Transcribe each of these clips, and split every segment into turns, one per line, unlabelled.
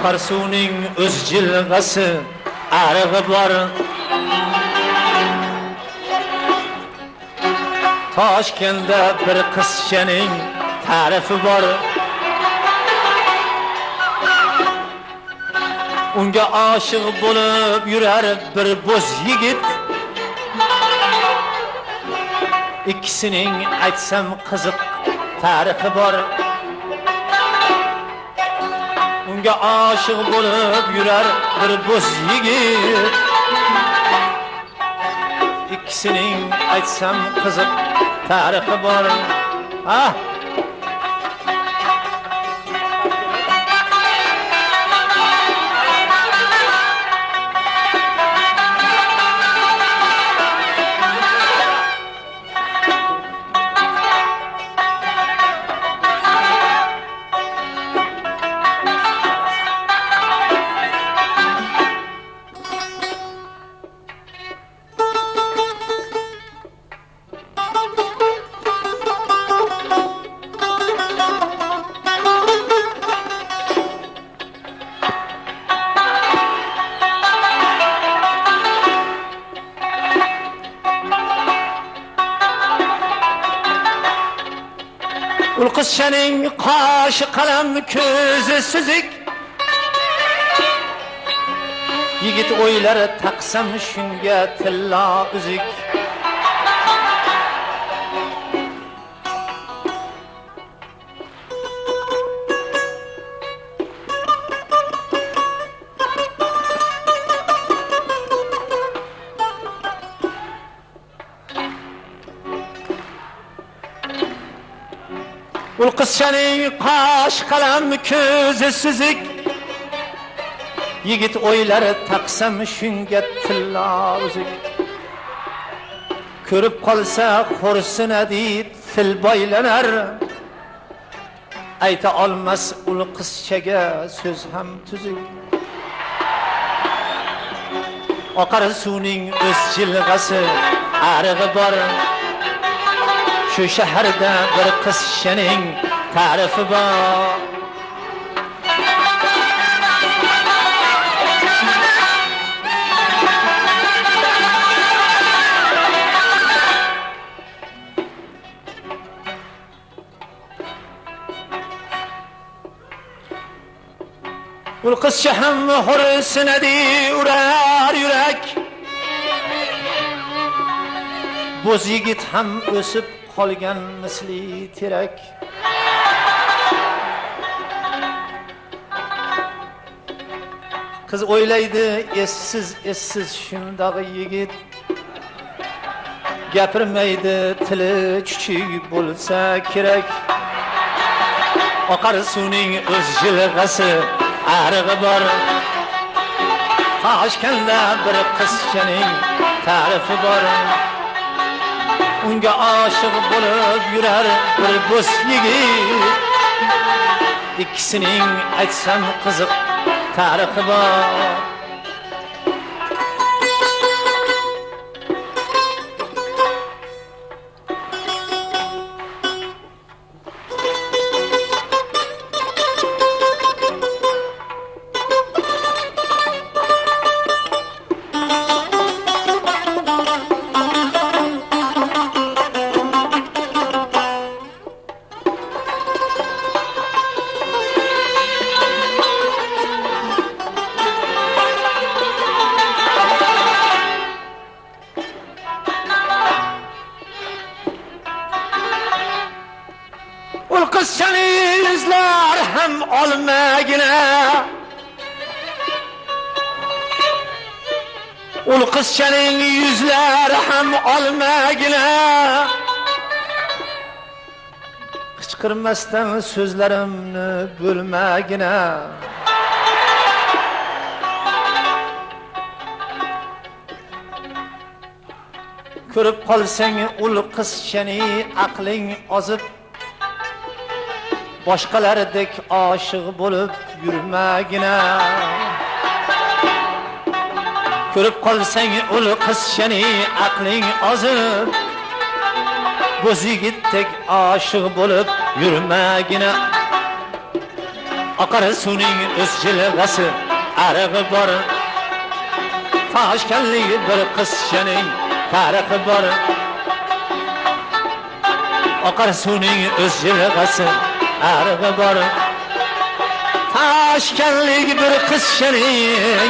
oqar suvning o'z jilg'asi arig'i bor. Toshkentda bir qizchaning tarifi bor. Unga oshiq bo'lib yurar bir bo'z yigit. İkisining aytsam qiziq tarixi bor. Unga oshiq bo'lib yurar bir bo'z yigit. İkisining aytsam qiziq tarixi bor. Ah, ul qizchaning qoshi qalam ko'zi suzik. Yigit o'ylari taqsam shunga tilla uzik. Ul qizchaning qosh qalam ko'zi suzik. Yigit o'ylari taqsam shunga tilla uzik. Ko'rib qolsa xo'rsinadi, til boylanar. Ayta olmas ul qizchaga so'z ham tuzuk. Oqar suvning o'z jilg'asi arig'i bor. Şu shaharda bir qizchaning tarifi bor. Ul qizcha ham xo'rsinadi, urar yurak. Bo'z yigit ham o'sib qolgan misli terak. Qiz o'ylaydi essiz shunday yigit. Gapirmaydi, tili chuchuk bo'lsa kerak. Oqar suvning o'z jilg'asi arig'i bor. Toshkentda bir qizchaning tarifi bor. Unga oshiq bo'lib yurar bir bo'z yigit. İkisining aytsam qiziq tarixi bor. Ul qizchaning yuzlar ham olmagina. Ul qizchaning yuzlar ham olmagina. Qichqirmasdan so'zlarimni bo'lmagina. Ko'rib qolsang ul qizchani aqling ozib. Boshqalardek oshiq bo'lib yurmagina. Ko'rib qolsang ul qizchani aqling ozib. Bo'z yigitdek oshiq bo'lib yurmagina. oqar suvning o'z jilg'asi arig'i bor toshkanligi bir qizchaning tarixi bor oqar suvning o'z jilg'asi arig'i bor toshkanligi bir qizchaning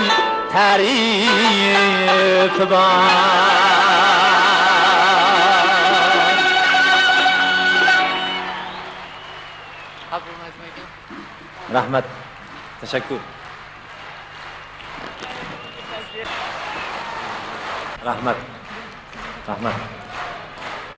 tarifi bor rahmat tashakkur rahmat